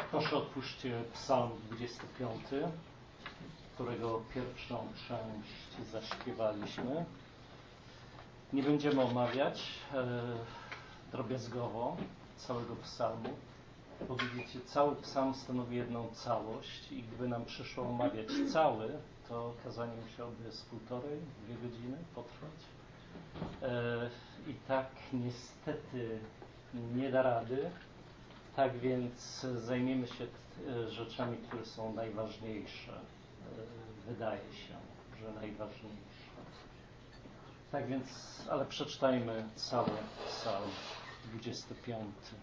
Proszę otwórzcie Psalm 25, którego pierwszą część zaśpiewaliśmy. Nie będziemy omawiać drobiazgowo całego psalmu, bo widzicie, cały psalm stanowi jedną całość i gdyby nam przyszło omawiać cały, to kazanie musiałoby z 1,5-2 godziny potrwać. I tak niestety nie da rady. Tak więc zajmiemy się rzeczami, które są najważniejsze. Wydaje się, że najważniejsze. Tak więc, ale przeczytajmy cały Psalm 25.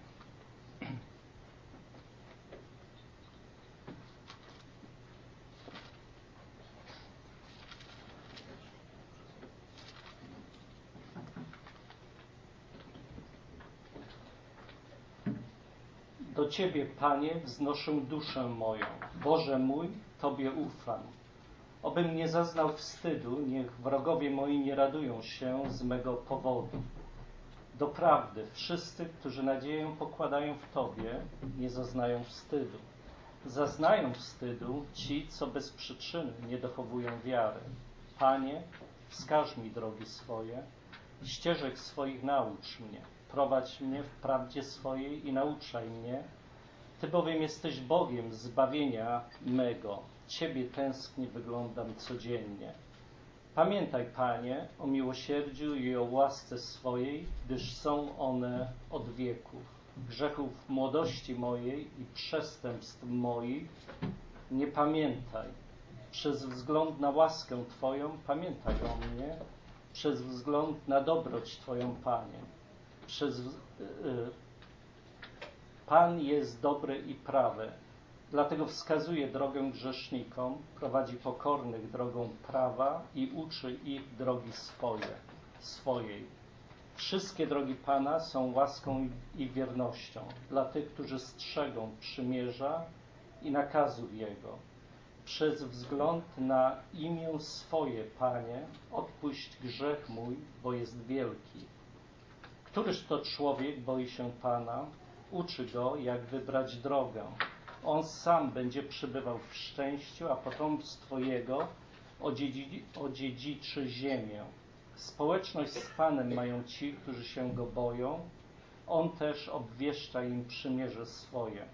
Do Ciebie, Panie, wznoszę duszę moją. Boże mój, Tobie ufam. Obym nie zaznał wstydu, niech wrogowie moi nie radują się z mego powodu. Doprawdy, wszyscy, którzy nadzieję pokładają w Tobie, nie zaznają wstydu. Zaznają wstydu ci, co bez przyczyny nie dochowują wiary. Panie, wskaż mi drogi swoje, ścieżek swoich naucz mnie. Prowadź mnie w prawdzie swojej i nauczaj mnie. Ty bowiem jesteś Bogiem zbawienia mego. Ciebie tęsknie wyglądam codziennie. Pamiętaj, Panie, o miłosierdziu i o łasce swojej, gdyż są one od wieków. Grzechów młodości mojej i przestępstw moich nie pamiętaj. Przez wzgląd na łaskę Twoją pamiętaj o mnie, przez wzgląd na dobroć Twoją, Panie. Pan jest dobry i prawy, dlatego wskazuje drogę grzesznikom, prowadzi pokornych drogą prawa i uczy ich drogi swojej. Wszystkie drogi Pana są łaską i wiernością dla tych, którzy strzegą przymierza i nakazów Jego. Przez wzgląd na imię swoje, Panie, odpuść grzech mój, bo jest wielki. Któryż to człowiek boi się Pana, uczy go, jak wybrać drogę. On sam będzie przybywał w szczęściu, a potomstwo jego odziedziczy ziemię. Społeczność z Panem mają ci, którzy się go boją. On też obwieszcza im przymierze swoje.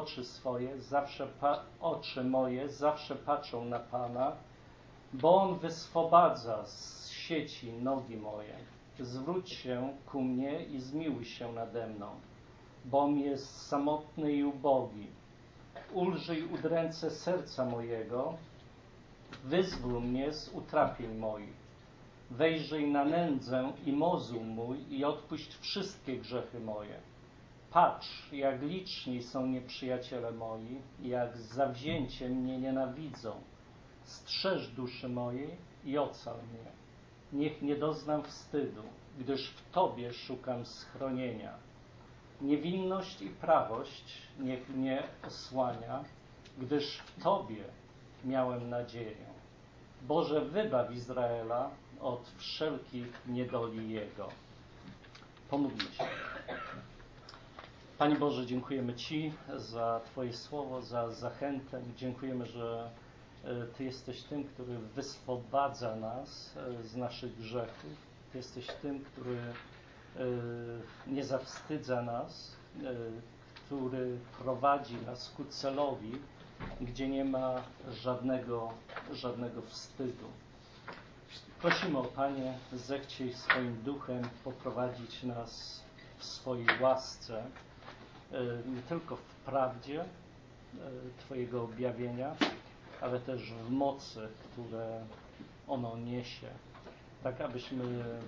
Oczy moje zawsze patrzą na Pana, bo On wyswobadza z sieci nogi moje. Zwróć się ku mnie i zmiłuj się nade mną, bom jest samotny i ubogi. Ulżyj udręce serca mojego, wyzwól mnie z utrapień moich. Wejrzyj na nędzę i mozół mój i odpuść wszystkie grzechy moje. Patrz, jak liczni są nieprzyjaciele moi, jak zawzięcie mnie nienawidzą. Strzeż duszy mojej i ocal mnie. Niech nie doznam wstydu, gdyż w Tobie szukam schronienia. Niewinność i prawość niech mnie osłania, gdyż w Tobie miałem nadzieję. Boże, wybaw Izraela od wszelkich niedoli jego. Pomódlmy się. Panie Boże, dziękujemy Ci za Twoje słowo, za zachętę. Dziękujemy, że Ty jesteś tym, który wyswobadza nas z naszych grzechów. Ty jesteś tym, który nie zawstydza nas, który prowadzi nas ku celowi, gdzie nie ma żadnego wstydu. Prosimy o Panie, zechciej swoim duchem poprowadzić nas w swojej łasce, nie tylko w prawdzie Twojego objawienia, ale też w mocy, które ono niesie, tak abyśmy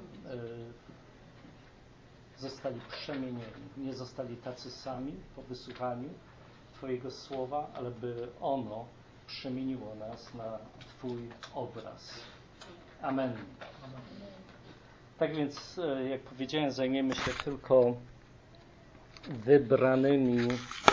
zostali przemienieni, nie zostali tacy sami po wysłuchaniu Twojego słowa, ale by ono przemieniło nas na Twój obraz. Amen. Tak więc, jak powiedziałem, zajmiemy się tylko wybranymi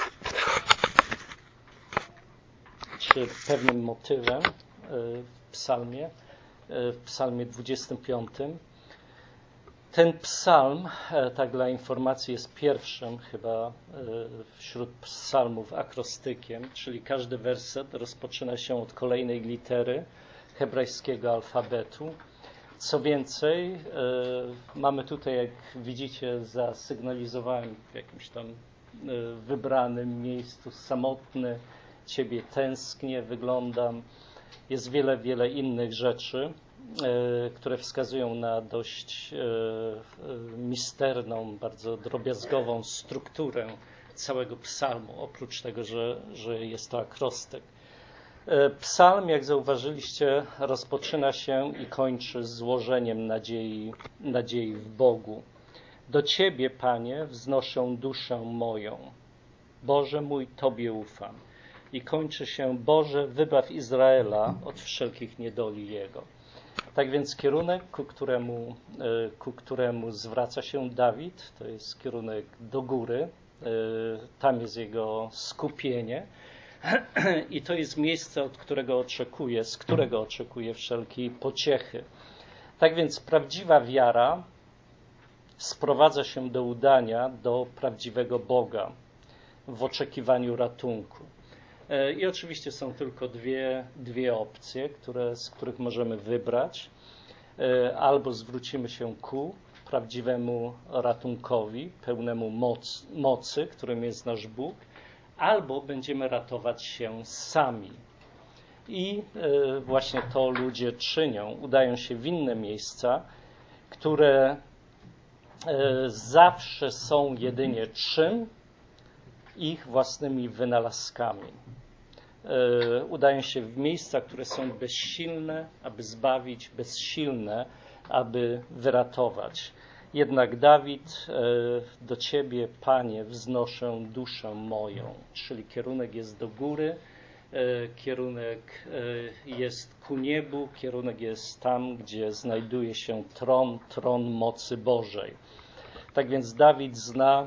czy pewnym motywem w psalmie 25. Ten psalm, tak dla informacji, jest pierwszym chyba wśród psalmów akrostykiem, czyli każdy werset rozpoczyna się od kolejnej litery hebrajskiego alfabetu. Co więcej, mamy tutaj, jak widzicie, zasygnalizowałem w jakimś tam wybranym miejscu samotny, Ciebie tęsknię, wyglądam. Jest wiele innych rzeczy, które wskazują na dość misterną, bardzo drobiazgową strukturę całego psalmu, oprócz tego, że jest to akrostyk. Psalm, jak zauważyliście, rozpoczyna się i kończy złożeniem nadziei w Bogu. Do Ciebie, Panie, wznoszę duszę moją. Boże mój, Tobie ufam. I kończy się: Boże, wybaw Izraela od wszelkich niedoli jego. Tak więc kierunek, ku któremu zwraca się Dawid, to jest kierunek do góry. Tam jest jego skupienie. I to jest miejsce, z którego oczekuje wszelkiej pociechy. Tak więc prawdziwa wiara sprowadza się do udania do prawdziwego Boga w oczekiwaniu ratunku. I oczywiście są tylko dwie opcje, z których możemy wybrać. Albo zwrócimy się ku prawdziwemu ratunkowi, pełnemu mocy, którym jest nasz Bóg, albo będziemy ratować się sami. I właśnie to ludzie czynią. Udają się w inne miejsca, które zawsze są jedynie czym? Ich własnymi wynalazkami. Udają się w miejsca, które są bezsilne, aby zbawić, bezsilne, aby wyratować. Jednak Dawid: do Ciebie, Panie, wznoszę duszę moją. Czyli kierunek jest do góry, kierunek jest ku niebu, kierunek jest tam, gdzie znajduje się tron mocy Bożej. Tak więc Dawid zna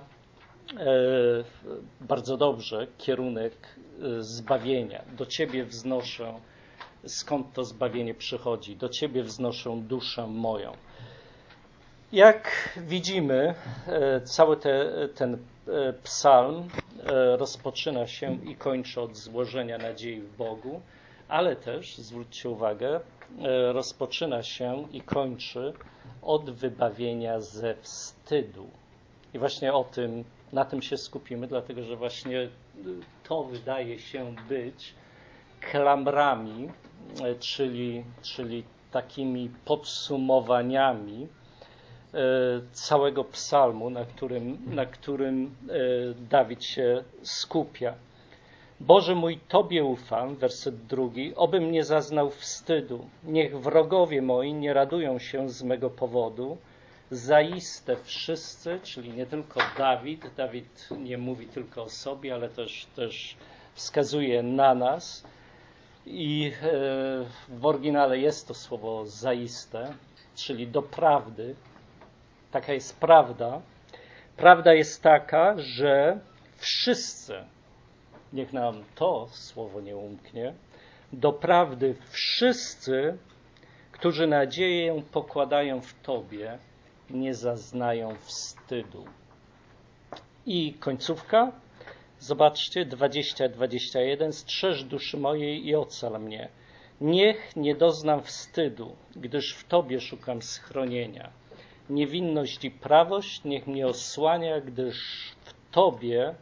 bardzo dobrze kierunek zbawienia. Do Ciebie wznoszę, skąd to zbawienie przychodzi. Do Ciebie wznoszę duszę moją. Jak widzimy, cały ten psalm rozpoczyna się i kończy od złożenia nadziei w Bogu, ale też, zwróćcie uwagę, rozpoczyna się i kończy od wybawienia ze wstydu. I właśnie na tym się skupimy, dlatego że właśnie to wydaje się być klamrami, czyli takimi podsumowaniami całego psalmu, na którym Dawid się skupia. Boże mój, Tobie ufam, werset 2, obym nie zaznał wstydu. Niech wrogowie moi nie radują się z mego powodu. Zaiste wszyscy, czyli nie tylko Dawid nie mówi tylko o sobie, ale też wskazuje na nas. I w oryginale jest to słowo zaiste, czyli doprawdy. Taka jest prawda. Prawda jest taka, że wszyscy, niech nam to słowo nie umknie, doprawdy wszyscy, którzy nadzieję pokładają w Tobie, nie zaznają wstydu. I końcówka, zobaczcie, 20-21, strzeż duszy mojej i ocal mnie. Niech nie doznam wstydu, gdyż w Tobie szukam schronienia. Niewinność i prawość niech mnie osłania, gdyż w Tobie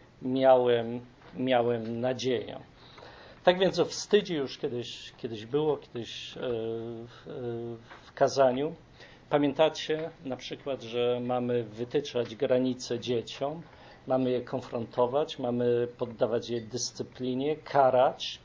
miałem nadzieję. Tak więc o wstydzie już kiedyś było, w kazaniu. Pamiętacie na przykład, że mamy wytyczać granice dzieciom, mamy je konfrontować, mamy poddawać je dyscyplinie, karać,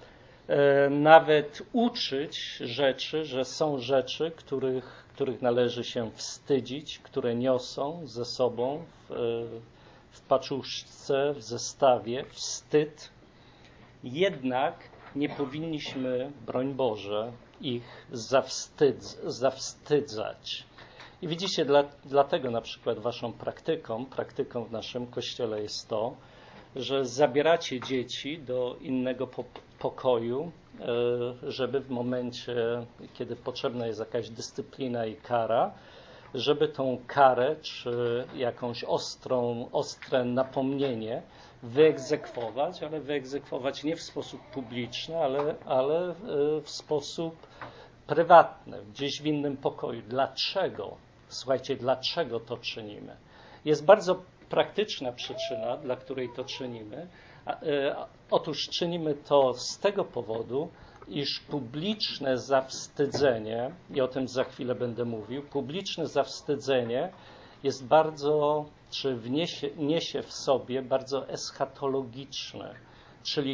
nawet uczyć rzeczy, że są rzeczy, których należy się wstydzić, które niosą ze sobą w paczuszce, w zestawie wstyd. Jednak nie powinniśmy, broń Boże, ich zawstydzać. I widzicie, dlatego na przykład waszą praktyką w naszym kościele jest to, że zabieracie dzieci do innego pokoju, żeby w momencie, kiedy potrzebna jest jakaś dyscyplina i kara, żeby tą karę czy jakąś ostre napomnienie wyegzekwować, ale wyegzekwować nie w sposób publiczny, ale w sposób prywatny, gdzieś w innym pokoju. Dlaczego? Słuchajcie, dlaczego to czynimy? Jest bardzo praktyczna przyczyna, dla której to czynimy. Otóż czynimy to z tego powodu, iż publiczne zawstydzenie, i o tym za chwilę będę mówił, publiczne zawstydzenie jest bardzo, czy niesie w sobie bardzo eschatologiczne, czyli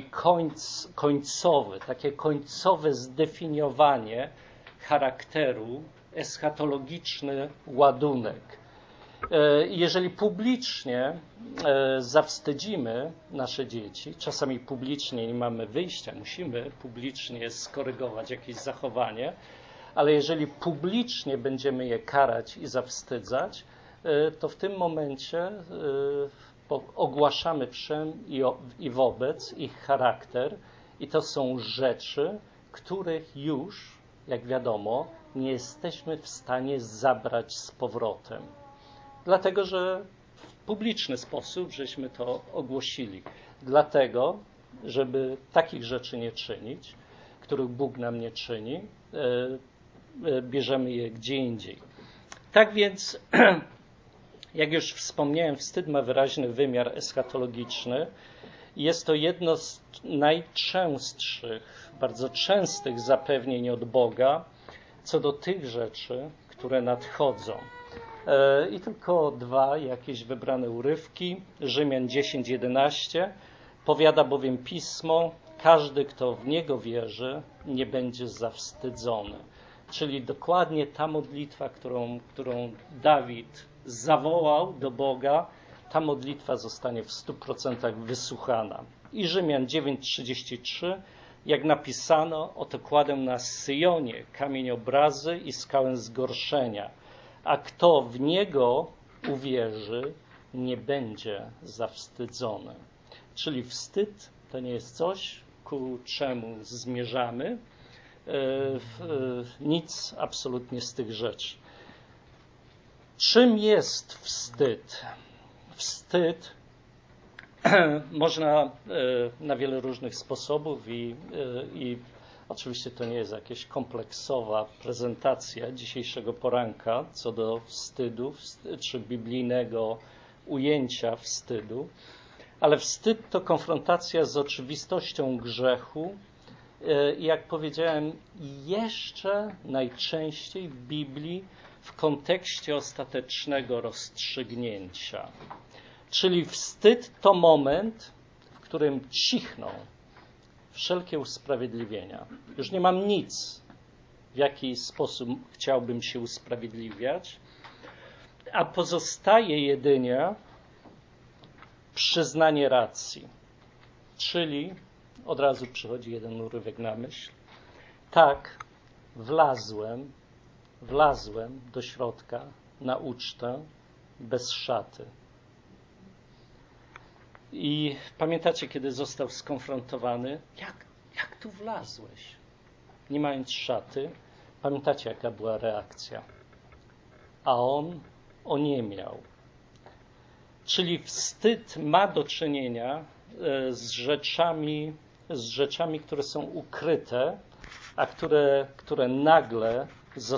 takie końcowe zdefiniowanie charakteru, eschatologiczny ładunek. Jeżeli publicznie zawstydzimy nasze dzieci, czasami publicznie nie mamy wyjścia, musimy publicznie skorygować jakieś zachowanie, ale jeżeli publicznie będziemy je karać i zawstydzać, to w tym momencie ogłaszamy wszem i wobec ich charakter i to są rzeczy, których już, jak wiadomo, nie jesteśmy w stanie zabrać z powrotem. Dlatego, że w publiczny sposób żeśmy to ogłosili. Dlatego, żeby takich rzeczy nie czynić, których Bóg nam nie czyni, bierzemy je gdzie indziej. Tak więc, jak już wspomniałem, wstyd ma wyraźny wymiar eschatologiczny. Jest to jedno z najczęstszych, bardzo częstych zapewnień od Boga co do tych rzeczy, które nadchodzą. I tylko dwa jakieś wybrane urywki. Rzymian 10:11. Powiada bowiem Pismo, każdy, kto w Niego wierzy, nie będzie zawstydzony. Czyli dokładnie ta modlitwa, którą Dawid zawołał do Boga, ta modlitwa zostanie w 100% wysłuchana. I Rzymian 9:33, jak napisano, oto kładę na Syjonie kamień obrazy i skałę zgorszenia, a kto w Niego uwierzy, nie będzie zawstydzony. Czyli wstyd to nie jest coś, ku czemu zmierzamy, nic absolutnie z tych rzeczy. Czym jest wstyd? Wstyd można na wiele różnych sposobów i oczywiście to nie jest jakaś kompleksowa prezentacja dzisiejszego poranka co do wstydu czy biblijnego ujęcia wstydu, ale wstyd to konfrontacja z oczywistością grzechu i jak powiedziałem, jeszcze najczęściej w Biblii w kontekście ostatecznego rozstrzygnięcia. Czyli wstyd to moment, w którym cichną wszelkie usprawiedliwienia. Już nie mam nic, w jaki sposób chciałbym się usprawiedliwiać, a pozostaje jedynie przyznanie racji. Czyli od razu przychodzi jeden urywek na myśl. Tak, wlazłem do środka na ucztę bez szaty. I pamiętacie, kiedy został skonfrontowany? Jak tu wlazłeś? Nie mając szaty. Pamiętacie, jaka była reakcja? A on oniemiał. Czyli wstyd ma do czynienia z rzeczami, które są ukryte, a które nagle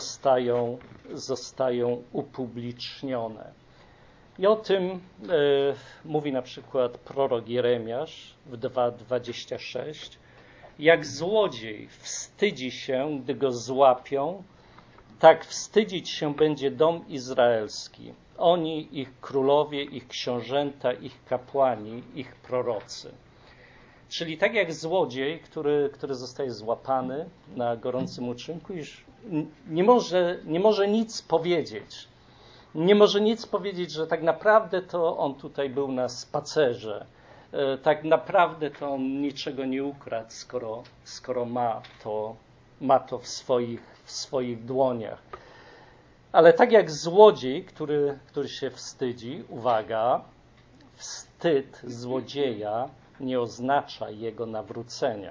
zostają upublicznione. I o tym mówi na przykład prorok Jeremiasz w 2:26. Jak złodziej wstydzi się, gdy go złapią, tak wstydzić się będzie dom izraelski. Oni, ich królowie, ich książęta, ich kapłani, ich prorocy. Czyli tak jak złodziej, który zostaje złapany na gorącym uczynku, już nie może nic powiedzieć. Nie może nic powiedzieć, że tak naprawdę to on tutaj był na spacerze. Tak naprawdę to on niczego nie ukradł, skoro ma to w swoich dłoniach. Ale tak jak złodziej, który się wstydzi, uwaga, wstyd złodzieja nie oznacza jego nawrócenia.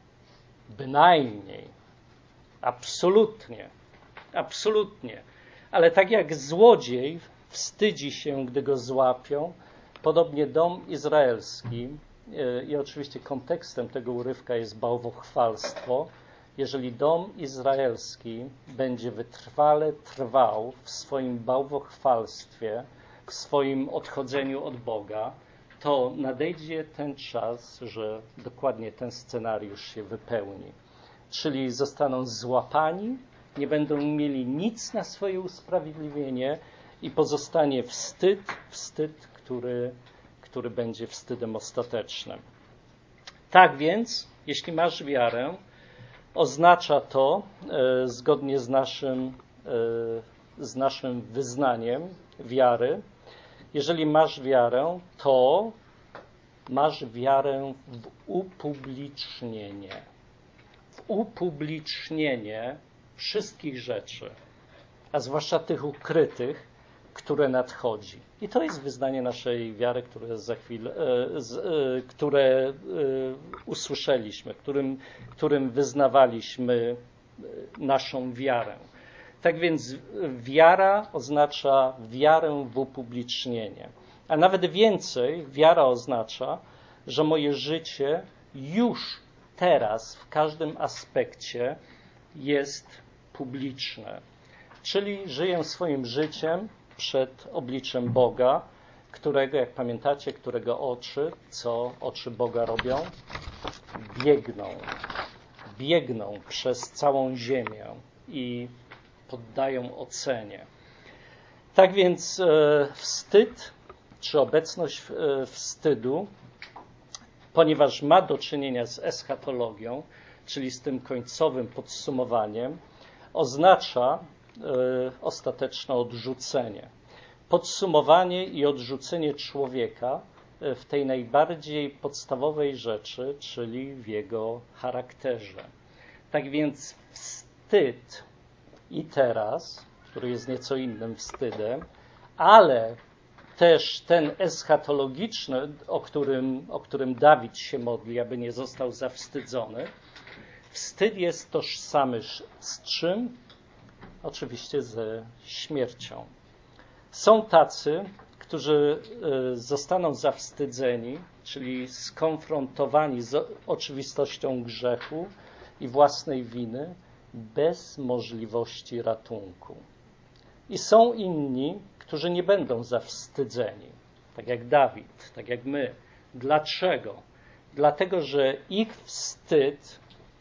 Bynajmniej. Absolutnie. Ale tak jak złodziej wstydzi się, gdy go złapią, podobnie dom izraelski, i oczywiście kontekstem tego urywka jest bałwochwalstwo, jeżeli dom izraelski będzie wytrwale trwał w swoim bałwochwalstwie, w swoim odchodzeniu od Boga, to nadejdzie ten czas, że dokładnie ten scenariusz się wypełni. Czyli zostaną złapani, nie będą mieli nic na swoje usprawiedliwienie i pozostanie wstyd, który będzie wstydem ostatecznym. Tak więc, jeśli masz wiarę, oznacza to, zgodnie z naszym wyznaniem wiary, jeżeli masz wiarę, to masz wiarę w upublicznienie. W upublicznienie wszystkich rzeczy, a zwłaszcza tych ukrytych, które nadchodzi. I to jest wyznanie naszej wiary, które usłyszeliśmy, którym wyznawaliśmy naszą wiarę. Tak więc wiara oznacza wiarę w upublicznienie. A nawet więcej, wiara oznacza, że moje życie już teraz w każdym aspekcie jest publiczne. Czyli żyję swoim życiem przed obliczem Boga, którego, jak pamiętacie, co oczy Boga robią? Biegną przez całą ziemię i poddają ocenie. Tak więc wstyd, czy obecność wstydu, ponieważ ma do czynienia z eschatologią, czyli z tym końcowym podsumowaniem, oznacza ostateczne odrzucenie. Podsumowanie i odrzucenie człowieka w tej najbardziej podstawowej rzeczy, czyli w jego charakterze. Tak więc wstyd i teraz, który jest nieco innym wstydem, ale też ten eschatologiczny, o którym Dawid się modli, aby nie został zawstydzony. Wstyd jest tożsamy z czym? Oczywiście ze śmiercią. Są tacy, którzy zostaną zawstydzeni, czyli skonfrontowani z oczywistością grzechu i własnej winy, bez możliwości ratunku. I są inni, którzy nie będą zawstydzeni, tak jak Dawid, tak jak my. Dlaczego? Dlatego, że ich wstyd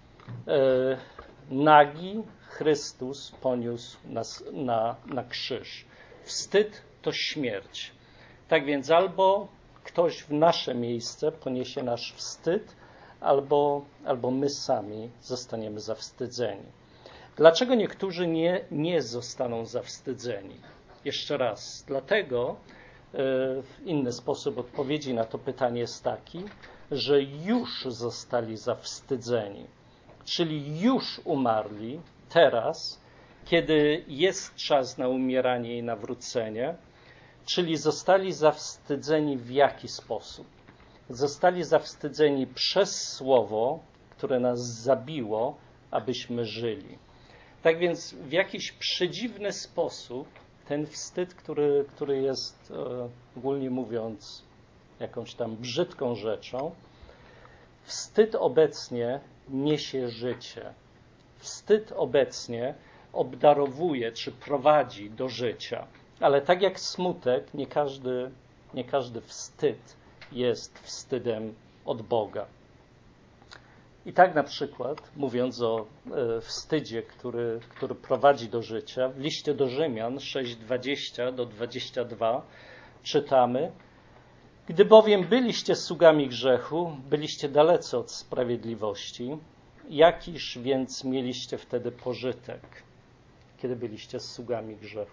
nagi Chrystus poniósł na krzyż. Wstyd to śmierć. Tak więc albo ktoś w nasze miejsce poniesie nasz wstyd, albo my sami zostaniemy zawstydzeni. Dlaczego niektórzy nie zostaną zawstydzeni? Jeszcze raz, dlatego inny sposób odpowiedzi na to pytanie jest taki, że już zostali zawstydzeni, czyli już umarli teraz, kiedy jest czas na umieranie i nawrócenie, czyli zostali zawstydzeni w jaki sposób? Zostali zawstydzeni przez słowo, które nas zabiło, abyśmy żyli. Tak więc w jakiś przedziwny sposób ten wstyd, który jest ogólnie mówiąc jakąś tam brzydką rzeczą, wstyd obecnie niesie życie. Wstyd obecnie obdarowuje czy prowadzi do życia. Ale tak jak smutek, nie każdy wstyd jest wstydem od Boga. I tak na przykład, mówiąc o wstydzie, który prowadzi do życia, w liście do Rzymian 6:20-22 czytamy: Gdy bowiem byliście sługami grzechu, byliście dalece od sprawiedliwości, jakiż więc mieliście wtedy pożytek, kiedy byliście sługami grzechu?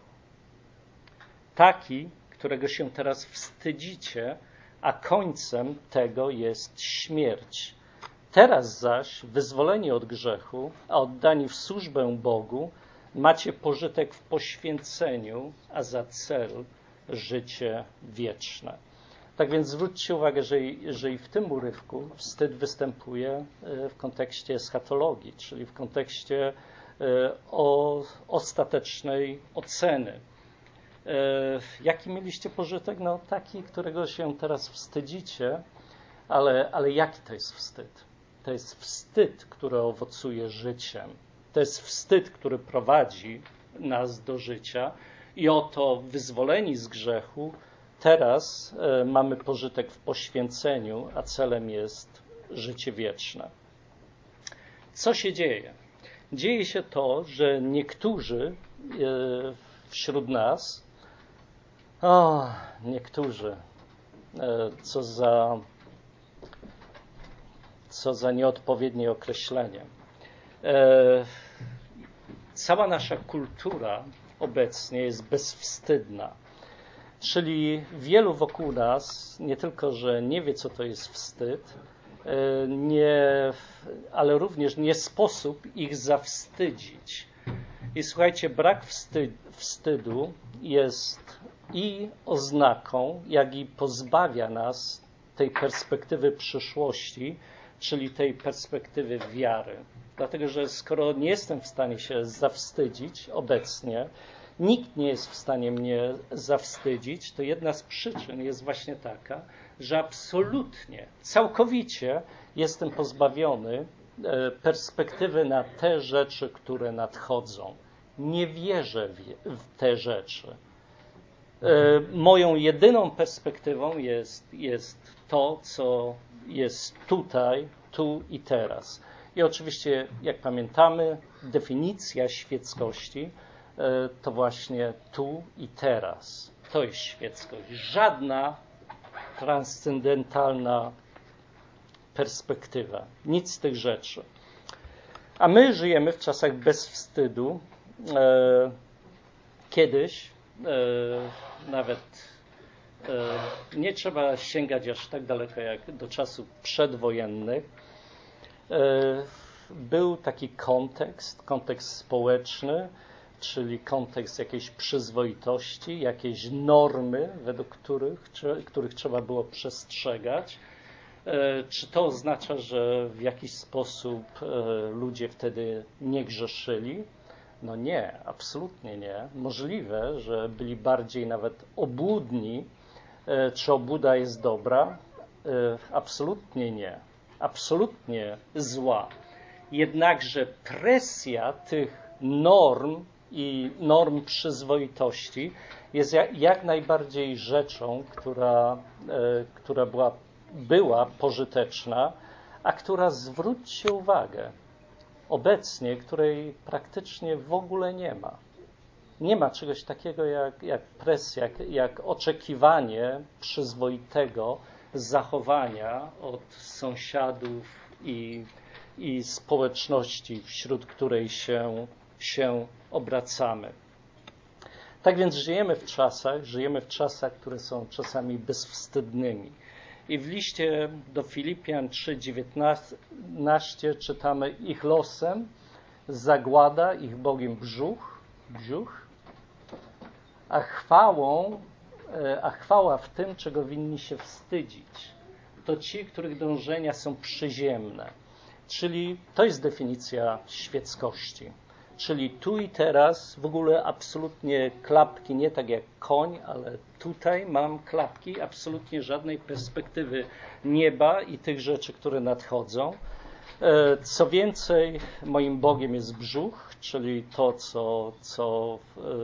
Taki, którego się teraz wstydzicie, a końcem tego jest śmierć. Teraz zaś, wyzwoleni od grzechu, a oddani w służbę Bogu, macie pożytek w poświęceniu, a za cel życie wieczne. Tak więc zwróćcie uwagę, że i w tym urywku wstyd występuje w kontekście eschatologii, czyli w kontekście ostatecznej oceny. Jaki mieliście pożytek? No taki, którego się teraz wstydzicie, ale jaki to jest wstyd? To jest wstyd, który owocuje życiem. To jest wstyd, który prowadzi nas do życia i oto wyzwoleni z grzechu teraz mamy pożytek w poświęceniu, a celem jest życie wieczne. Co się dzieje? Dzieje się to, że niektórzy wśród nas, niektórzy, co za nieodpowiednie określenie. Cała nasza kultura obecnie jest bezwstydna. Czyli wielu wokół nas nie tylko, że nie wie, co to jest wstyd, ale również nie sposób ich zawstydzić. I słuchajcie, brak wstydu jest i oznaką, jak i pozbawia nas tej perspektywy przyszłości, czyli tej perspektywy wiary. Dlatego, że skoro nie jestem w stanie się zawstydzić obecnie, nikt nie jest w stanie mnie zawstydzić, to jedna z przyczyn jest właśnie taka, że absolutnie, całkowicie jestem pozbawiony perspektywy na te rzeczy, które nadchodzą. Nie wierzę w te rzeczy. Moją jedyną perspektywą jest to, co jest tutaj, tu i teraz. I oczywiście, jak pamiętamy, definicja świeckości to właśnie tu i teraz. To jest świeckość. Żadna transcendentalna perspektywa. Nic z tych rzeczy. A my żyjemy w czasach bez wstydu. Kiedyś nawet nie trzeba sięgać aż tak daleko jak do czasów przedwojennych. Był taki kontekst społeczny, czyli kontekst jakiejś przyzwoitości, jakieś normy, według których trzeba było przestrzegać. Czy to oznacza, że w jakiś sposób ludzie wtedy nie grzeszyli? No nie, absolutnie nie. Możliwe, że byli bardziej nawet obłudni. Czy obłuda jest dobra? Absolutnie nie. Absolutnie zła. Jednakże presja tych norm i norm przyzwoitości jest jak najbardziej rzeczą, która była pożyteczna, a która, zwróćcie uwagę, obecnie, której praktycznie w ogóle nie ma. Nie ma czegoś takiego jak presja, jak oczekiwanie przyzwoitego zachowania od sąsiadów i społeczności, wśród której się obracamy. Tak więc żyjemy w czasach, które są czasami bezwstydnymi. I w liście do Filipian 3:19 czytamy: ich losem zagłada, ich Bogiem brzuch, a chwała w tym, czego winni się wstydzić. To ci, których dążenia są przyziemne. Czyli to jest definicja świeckości. Czyli tu i teraz w ogóle absolutnie klapki, nie tak jak koń, ale tutaj mam klapki, absolutnie żadnej perspektywy nieba i tych rzeczy, które nadchodzą. Co więcej, moim Bogiem jest brzuch, czyli to, co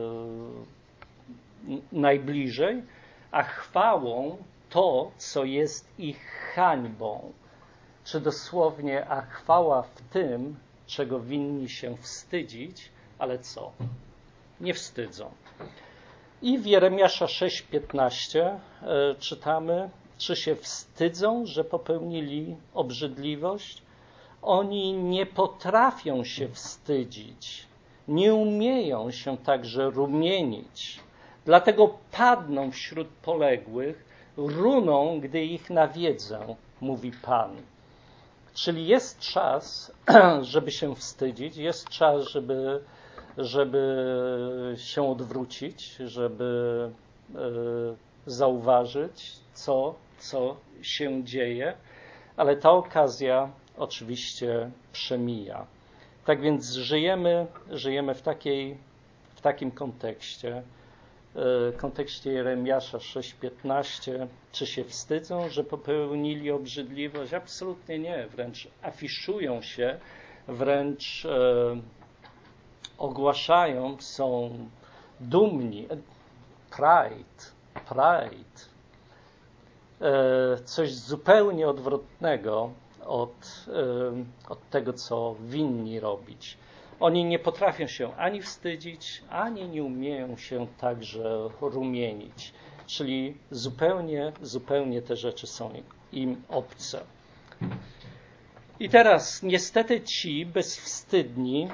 najbliżej, a chwałą to, co jest ich hańbą. Czy dosłownie, a chwała w tym, czego winni się wstydzić, ale co? Nie wstydzą. I w Jeremiasza 6:15 czytamy: czy się wstydzą, że popełnili obrzydliwość? Oni nie potrafią się wstydzić, nie umieją się także rumienić. Dlatego padną wśród poległych, runą, gdy ich nawiedzę, mówi Pan. Czyli jest czas, żeby się wstydzić, jest czas, żeby się odwrócić, żeby zauważyć, co się dzieje, ale ta okazja oczywiście przemija. Tak więc żyjemy w takim kontekście Jeremiasza 6:15. Czy się wstydzą, że popełnili obrzydliwość? Absolutnie nie. Wręcz afiszują się, wręcz ogłaszają, są dumni. Pride. Coś zupełnie odwrotnego od tego, co winni robić. Oni nie potrafią się ani wstydzić, ani nie umieją się także rumienić. Czyli zupełnie te rzeczy są im obce. I teraz niestety ci bezwstydni,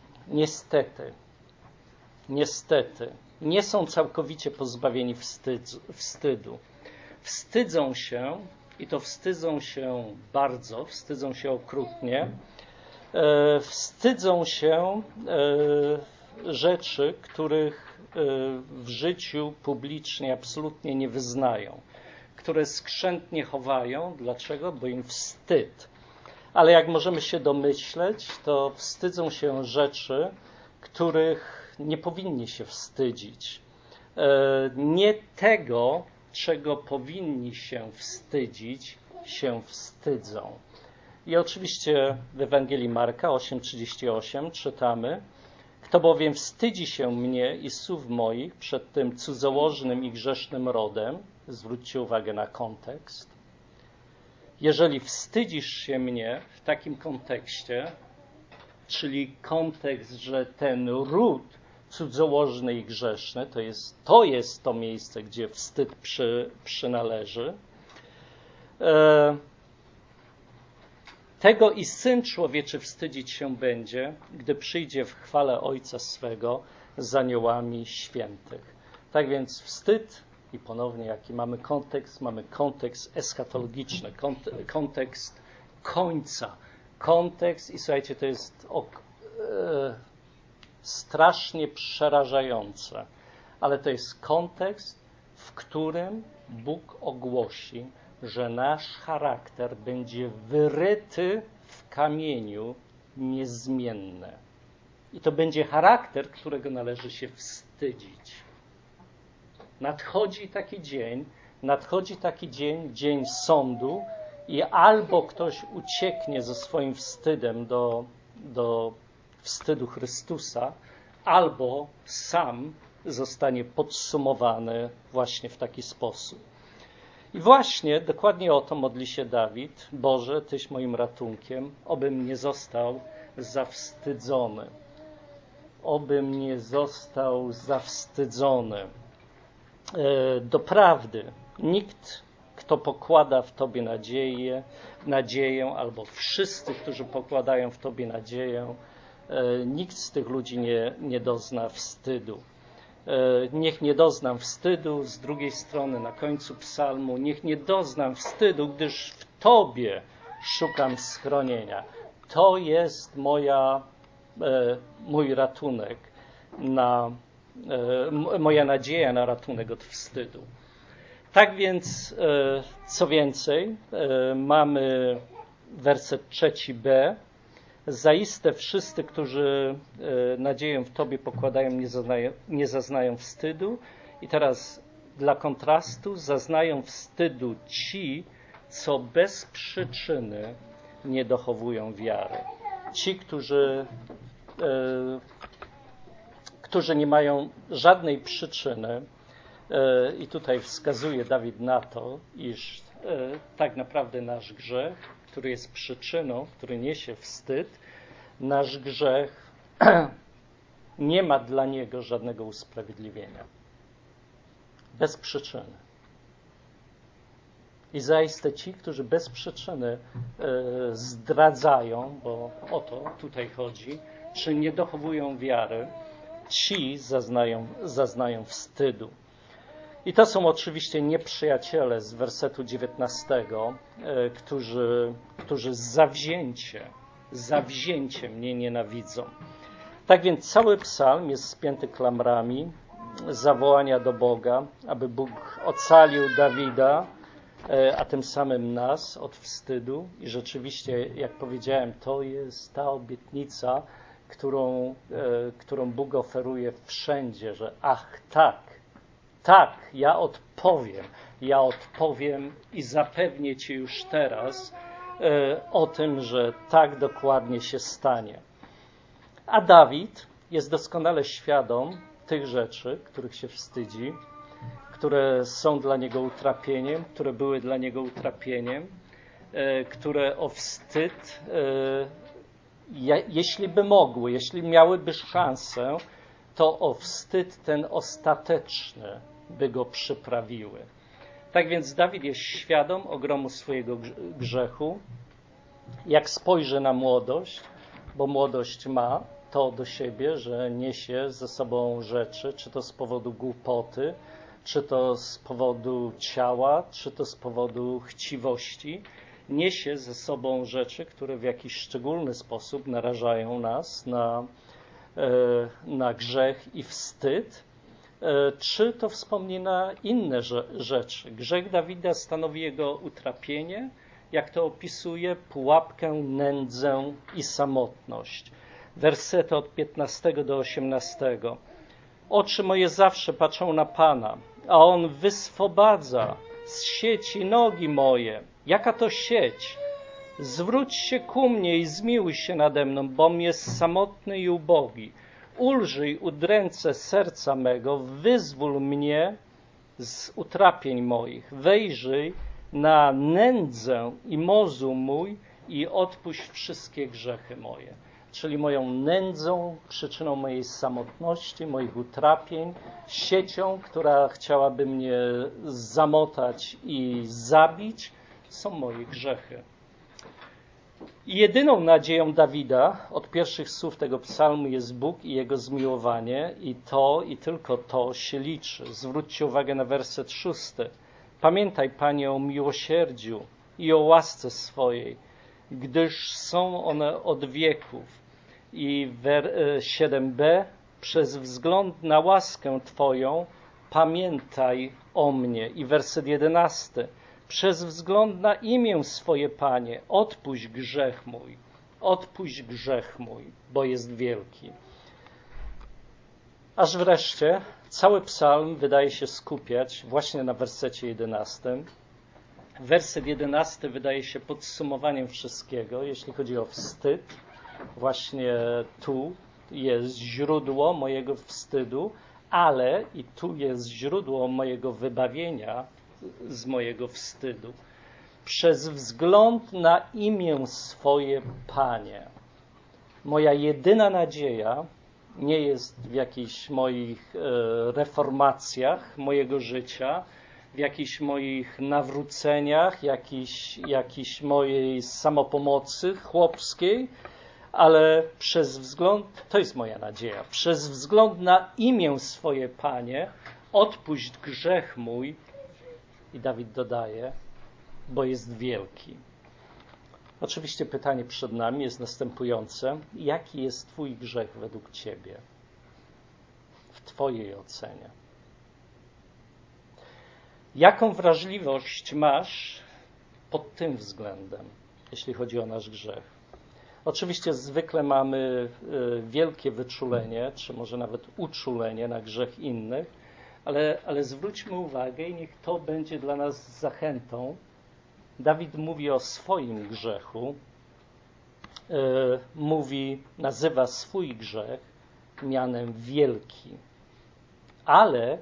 niestety, nie są całkowicie pozbawieni wstydu. Wstydzą się, i to wstydzą się bardzo, wstydzą się okrutnie, wstydzą się rzeczy, których w życiu publicznie absolutnie nie wyznają, które skrzętnie chowają. Dlaczego? Bo im wstyd. Ale jak możemy się domyśleć, to wstydzą się rzeczy, których nie powinni się wstydzić. Nie tego, czego powinni się wstydzić, się wstydzą. I oczywiście w Ewangelii Marka 8:38 czytamy: kto bowiem wstydzi się mnie i słów moich przed tym cudzołożnym i grzesznym rodem, zwróćcie uwagę na kontekst, jeżeli wstydzisz się mnie w takim kontekście, czyli kontekst, że ten ród cudzołożny i grzeszny, to jest to miejsce, gdzie wstyd przynależy, tego i Syn Człowieczy wstydzić się będzie, gdy przyjdzie w chwale Ojca swego z aniołami świętych. Tak więc wstyd, i ponownie jaki mamy kontekst eschatologiczny, kontekst końca. Kontekst, i słuchajcie, to jest strasznie przerażające, ale to jest kontekst, w którym Bóg ogłosi, że nasz charakter będzie wyryty w kamieniu niezmienny. I to będzie charakter, którego należy się wstydzić. Nadchodzi taki dzień, dzień sądu, i albo ktoś ucieknie ze swoim wstydem do wstydu Chrystusa, albo sam zostanie podsumowany właśnie w taki sposób. I właśnie dokładnie o to modli się Dawid: Boże, Tyś moim ratunkiem, obym nie został zawstydzony. Obym nie został zawstydzony. Doprawdy, nikt, kto pokłada w Tobie nadzieję, albo wszyscy, którzy pokładają w Tobie nadzieję, nikt z tych ludzi nie dozna wstydu. Niech nie doznam wstydu, z drugiej strony na końcu psalmu, niech nie doznam wstydu, gdyż w Tobie szukam schronienia. To jest mój ratunek, moja nadzieja na ratunek od wstydu. Tak więc, co więcej, mamy werset 3b. Zaiste wszyscy, którzy nadzieję w Tobie pokładają, nie zaznają wstydu. I teraz dla kontrastu: zaznają wstydu ci, co bez przyczyny nie dochowują wiary. Ci, którzy nie mają żadnej przyczyny, i tutaj wskazuje Dawid na to, iż tak naprawdę nasz grzech, który jest przyczyną, który niesie wstyd, nasz grzech nie ma dla niego żadnego usprawiedliwienia. Bez przyczyny. I zaiste ci, którzy bez przyczyny zdradzają, bo o to tutaj chodzi, czy nie dochowują wiary, ci zaznają wstydu. I to są oczywiście nieprzyjaciele z wersetu 19, którzy zawzięcie mnie nienawidzą. Tak więc cały psalm jest spięty klamrami zawołania do Boga, aby Bóg ocalił Dawida a tym samym nas od wstydu. I rzeczywiście, jak powiedziałem, to jest ta obietnica, którą Bóg oferuje wszędzie, że tak, ja odpowiem i zapewnię Cię już teraz o tym, że tak dokładnie się stanie. A Dawid jest doskonale świadom tych rzeczy, których się wstydzi, które są dla niego utrapieniem, które były dla niego utrapieniem, które o wstyd, jeśli by mogły, jeśli miałyby szansę, to o wstyd ten ostateczny by go przyprawiły. Tak więc Dawid jest świadom ogromu swojego grzechu. Jak spojrzy na młodość, bo młodość ma to do siebie, że niesie ze sobą rzeczy, czy to z powodu głupoty, czy to z powodu ciała, czy to z powodu chciwości, niesie ze sobą rzeczy, które w jakiś szczególny sposób narażają nas na grzech i wstyd, czy to wspomina inne rzeczy. Grzech Dawida stanowi jego utrapienie, jak to opisuje, pułapkę, nędzę i samotność. Wersety od 15 do 18. Oczy moje zawsze patrzą na Pana, a On wyswobadza z sieci nogi moje. Jaka to sieć? Zwróć się ku mnie i zmiłuj się nade mną, bom jest samotny i ubogi. Ulżyj udręce serca mego, wyzwól mnie z utrapień moich. Wejrzyj na nędzę i mozu mój i odpuść wszystkie grzechy moje. Czyli moją nędzą, przyczyną mojej samotności, moich utrapień, siecią, która chciałaby mnie zamotać i zabić, są moje grzechy. I jedyną nadzieją Dawida od pierwszych słów tego psalmu jest Bóg i Jego zmiłowanie i tylko to się liczy. Zwróćcie uwagę na werset 6. Pamiętaj, Panie, o miłosierdziu i o łasce swojej, gdyż są one od wieków. I 7b, przez wzgląd na łaskę Twoją pamiętaj o mnie. I werset 11, przez wzgląd na imię swoje, Panie, odpuść grzech mój, bo jest wielki. Aż wreszcie cały psalm wydaje się skupiać właśnie na wersecie 11. Werset 11 wydaje się podsumowaniem wszystkiego, jeśli chodzi o wstyd. Właśnie tu jest źródło mojego wstydu, ale i tu jest źródło mojego wybawienia z mojego wstydu. Przez wzgląd na imię swoje, Panie. Moja jedyna nadzieja nie jest w jakichś moich reformacjach mojego życia, w jakichś moich nawróceniach, jakiejś mojej samopomocy chłopskiej, ale to jest moja nadzieja, przez wzgląd na imię swoje, Panie, odpuść grzech mój, i Dawid dodaje, bo jest wielki. Oczywiście pytanie przed nami jest następujące. Jaki jest Twój grzech według Ciebie? W Twojej ocenie. Jaką wrażliwość masz pod tym względem, jeśli chodzi o nasz grzech? Oczywiście zwykle mamy wielkie wyczulenie, czy może nawet uczulenie na grzech innych, ale zwróćmy uwagę i niech to będzie dla nas zachętą. Dawid mówi o swoim grzechu, nazywa swój grzech mianem wielki, ale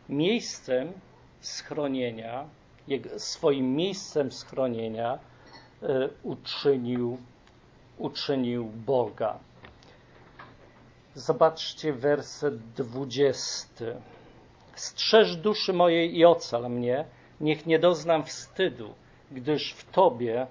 swoim miejscem schronienia uczynił Boga. Zobaczcie werset 20. Strzeż duszy mojej i ocal mnie, niech nie doznam wstydu, gdyż w Tobie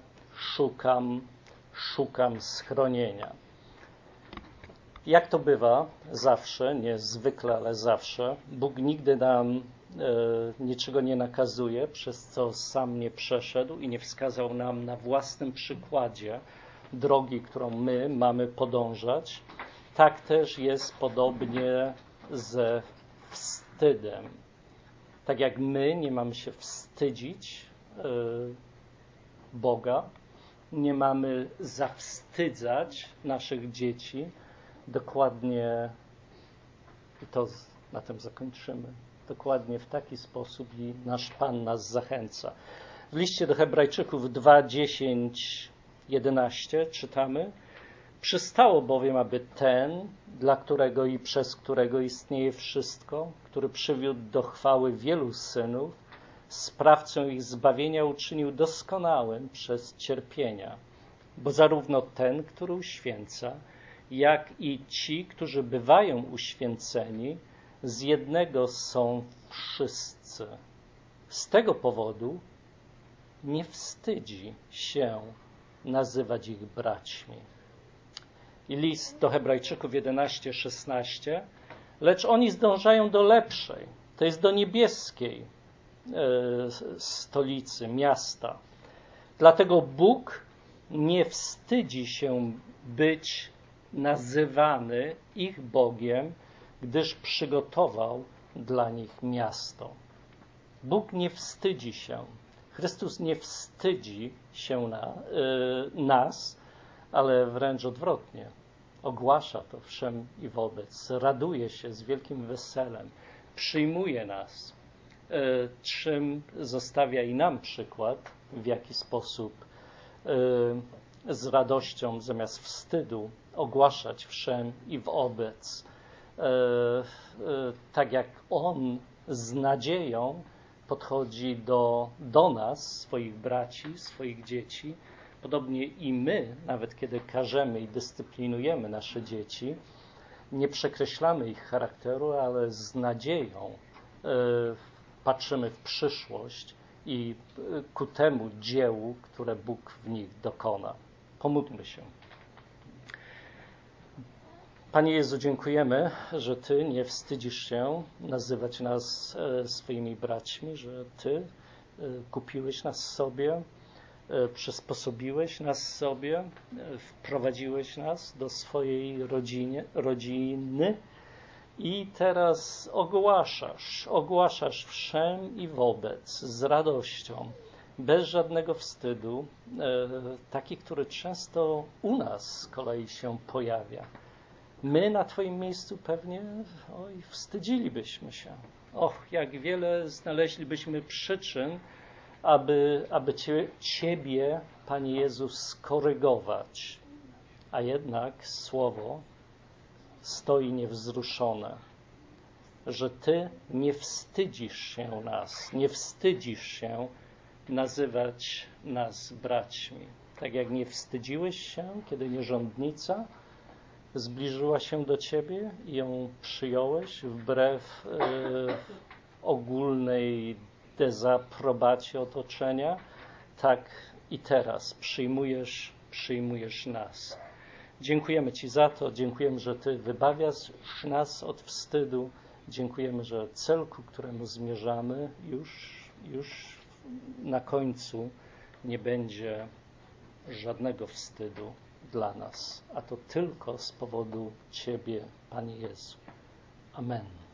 szukam schronienia. Jak to bywa zawsze, nie zwykle, ale zawsze, Bóg nigdy nam niczego nie nakazuje, przez co sam nie przeszedł i nie wskazał nam na własnym przykładzie drogi, którą my mamy podążać. Tak też jest podobnie ze wstydem. Tak jak my nie mamy się wstydzić Boga. Nie mamy zawstydzać naszych dzieci. Dokładnie, i to na tym zakończymy, dokładnie w taki sposób i nasz Pan nas zachęca. W liście do Hebrajczyków 2, 10, 11 czytamy: Przystało bowiem, aby ten, dla którego i przez którego istnieje wszystko, który przywiódł do chwały wielu synów, sprawcą ich zbawienia uczynił doskonałym przez cierpienia. Bo zarówno ten, który uświęca, jak i ci, którzy bywają uświęceni, z jednego są wszyscy. Z tego powodu nie wstydzi się nazywać ich braćmi. I list do Hebrajczyków 11:16, lecz oni zdążają do lepszej, to jest do niebieskiej stolicy, miasta. Dlatego Bóg nie wstydzi się być nazywany ich Bogiem, gdyż przygotował dla nich miasto. Bóg nie wstydzi się. Chrystus nie wstydzi się nas, ale wręcz odwrotnie. Ogłasza to wszem i wobec. Raduje się z wielkim weselem. Przyjmuje nas, czym zostawia i nam przykład, w jaki sposób z radością zamiast wstydu ogłaszać wszem i wobec. Tak jak On z nadzieją podchodzi do nas, swoich braci, swoich dzieci, podobnie i my, nawet kiedy karzemy i dyscyplinujemy nasze dzieci, nie przekreślamy ich charakteru, ale z nadzieją patrzymy w przyszłość i ku temu dziełu, które Bóg w nich dokona. Pomódlmy się. Panie Jezu, dziękujemy, że Ty nie wstydzisz się nazywać nas swoimi braćmi, że Ty kupiłeś nas sobie, przysposobiłeś nas sobie, wprowadziłeś nas do swojej rodziny i teraz ogłaszasz wszem i wobec z radością, bez żadnego wstydu, taki, który często u nas z kolei się pojawia. My na Twoim miejscu pewnie wstydzilibyśmy się. Jak wiele znaleźlibyśmy przyczyn, aby Ciebie, Panie Jezu, skorygować. A jednak Słowo stoi niewzruszone, że Ty nie wstydzisz się nas, nie wstydzisz się nazywać nas braćmi. Tak jak nie wstydziłeś się, kiedy nierządnica zbliżyła się do Ciebie i ją przyjąłeś wbrew ogólnej dezaprobacie otoczenia, tak i teraz przyjmujesz nas. Dziękujemy Ci za to, dziękujemy, że Ty wybawiasz nas od wstydu, dziękujemy, że cel, ku któremu zmierzamy, już na końcu nie będzie żadnego wstydu dla nas, a to tylko z powodu Ciebie, Panie Jezu. Amen.